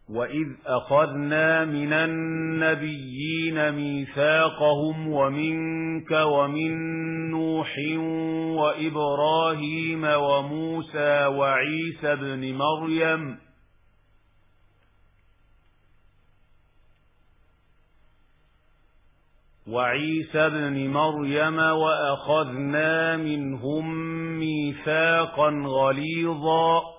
وَإِذْ أَخَذْنَا مِنَ النَّبِيِّينَ مِيثَاقَهُمْ وَمِنكَ وَمِن نُّوحٍ وَإِبْرَاهِيمَ وَمُوسَى وعيسى ابن مريم وأخذنا منهم ميثاقا غليظا